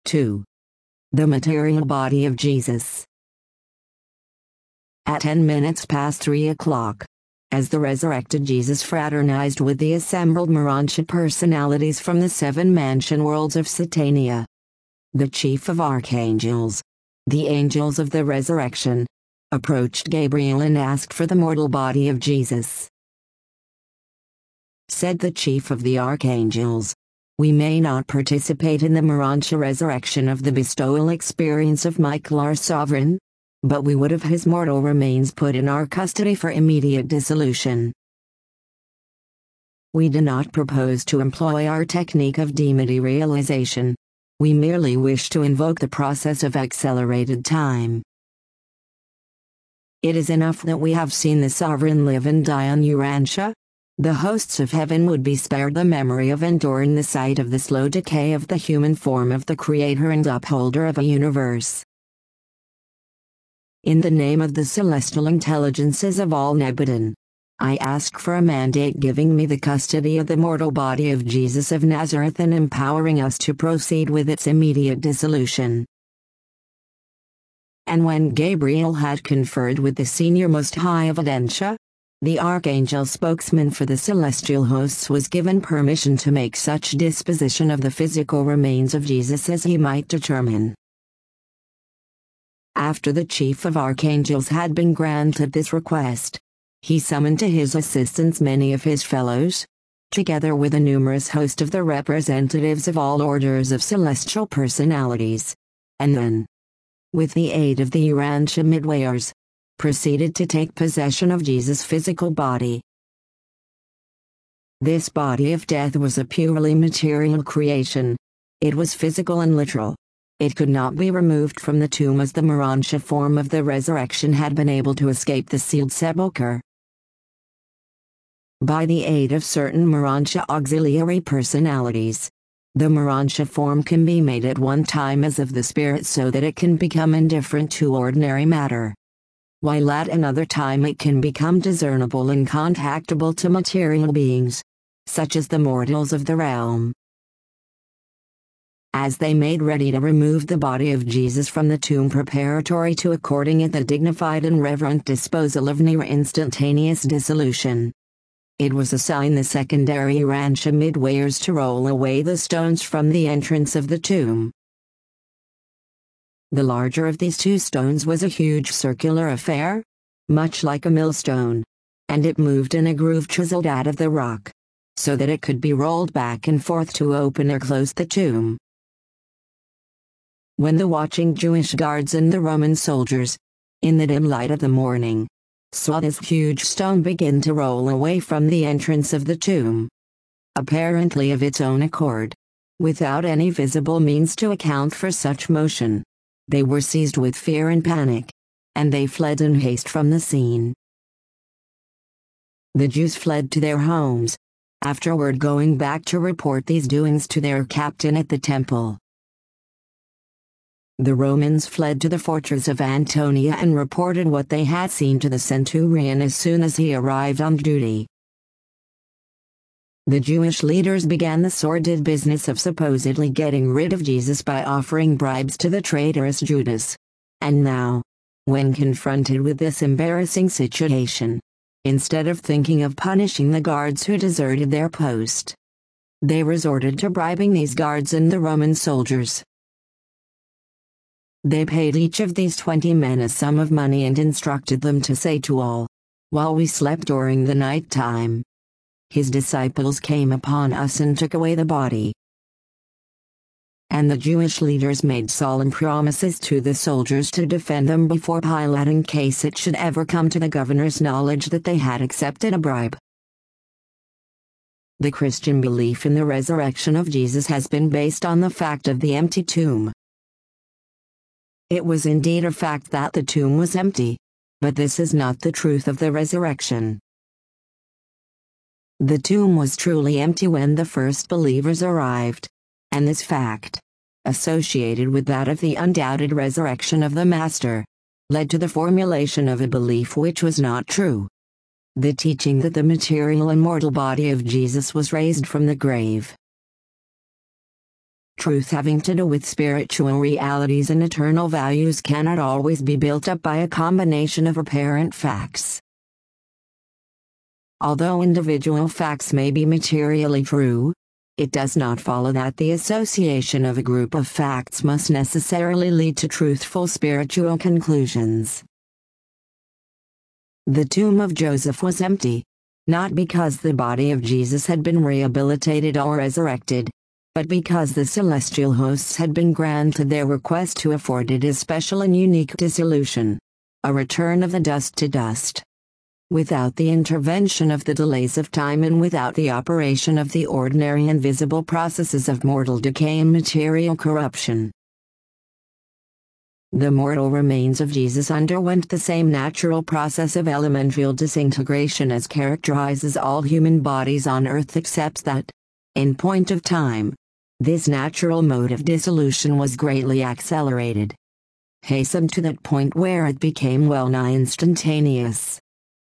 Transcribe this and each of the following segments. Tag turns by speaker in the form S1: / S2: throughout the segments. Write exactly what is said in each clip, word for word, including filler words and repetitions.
S1: two. The material body of Jesus. At ten minutes past three o'clock, as the resurrected Jesus fraternized with the assembled Morontia personalities from the seven mansion worlds of Satania, the chief of archangels, the angels of the resurrection, approached Gabriel and asked for the mortal body of Jesus. Said the chief of the archangels, "We may not participate in the Morontia resurrection of the bestowal experience of Michael our sovereign, but we would have his mortal remains put in our custody for immediate dissolution. We do not propose to employ our technique of dematerialization. We merely wish to invoke the process of accelerated time. It is enough that we have seen the sovereign live and die on Urantia. The hosts of heaven would be spared the memory of enduring the sight of the slow decay of the human form of the creator and upholder of a universe. In the name of the celestial intelligences of all Nebudin, I ask for a mandate giving me the custody of the mortal body of Jesus of Nazareth and empowering us to proceed with its immediate dissolution." And when Gabriel had conferred with the senior Most High of Adentia, the archangel spokesman for the celestial hosts was given permission to make such disposition of the physical remains of Jesus as he might determine. After the chief of archangels had been granted this request, he summoned to his assistance many of his fellows, together with a numerous host of the representatives of all orders of celestial personalities, and then, with the aid of the Urantia midwayers, proceeded to take possession of Jesus' physical body. This body of death was a purely material creation. It was physical and literal. It could not be removed from the tomb as the Morontia form of the resurrection had been able to escape the sealed sepulchre. By the aid of certain Morontia auxiliary personalities, the Morontia form can be made at one time as of the spirit so that it can become indifferent to ordinary matter, while at another time it can become discernible and contactable to material beings, such as the mortals of the realm. As they made ready to remove the body of Jesus from the tomb preparatory to according it the dignified and reverent disposal of near instantaneous dissolution, it was assigned the secondary Urantia midwayers to roll away the stones from the entrance of the tomb. The larger of these two stones was a huge circular affair, much like a millstone, and it moved in a groove chiseled out of the rock, so that it could be rolled back and forth to open or close the tomb. When the watching Jewish guards and the Roman soldiers, in the dim light of the morning, saw this huge stone begin to roll away from the entrance of the tomb, apparently of its own accord, without any visible means to account for such motion, they were seized with fear and panic, and they fled in haste from the scene. The Jews fled to their homes, afterward going back to report these doings to their captain at the temple. The Romans fled to the fortress of Antonia and reported what they had seen to the centurion as soon as he arrived on duty. The Jewish leaders began the sordid business of supposedly getting rid of Jesus by offering bribes to the traitorous Judas. And now, when confronted with this embarrassing situation, instead of thinking of punishing the guards who deserted their post, they resorted to bribing these guards and the Roman soldiers. They paid each of these twenty men a sum of money and instructed them to say to all, "While we slept during the night time, his disciples came upon us and took away the body." And the Jewish leaders made solemn promises to the soldiers to defend them before Pilate in case it should ever come to the governor's knowledge that they had accepted a bribe. The Christian belief in the resurrection of Jesus has been based on the fact of the empty tomb. It was indeed a fact that the tomb was empty, but this is not the truth of the resurrection. The tomb was truly empty when the first believers arrived, and this fact, associated with that of the undoubted resurrection of the Master, led to the formulation of a belief which was not true. The teaching that the material and mortal body of Jesus was raised from the grave. Truth having to do with spiritual realities and eternal values cannot always be built up by a combination of apparent facts. Although individual facts may be materially true, it does not follow that the association of a group of facts must necessarily lead to truthful spiritual conclusions. The tomb of Joseph was empty, not because the body of Jesus had been rehabilitated or resurrected, but because the celestial hosts had been granted their request to afford it a special and unique dissolution, a return of the dust to dust. Without the intervention of the delays of time and without the operation of the ordinary and visible processes of mortal decay and material corruption. The mortal remains of Jesus underwent the same natural process of elemental disintegration as characterizes all human bodies on earth, except that, in point of time, this natural mode of dissolution was greatly accelerated, hastened to that point where it became well-nigh instantaneous.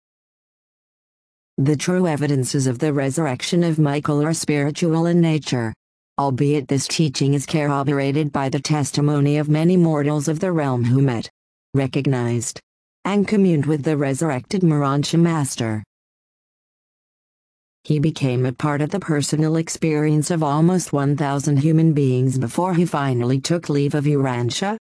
S1: The true evidences of the resurrection of Michael are spiritual in nature, albeit this teaching is corroborated by the testimony of many mortals of the realm who met, recognized, and communed with the resurrected Morontia Master. He became a part of the personal experience of almost one thousand human beings before he finally took leave of Urantia,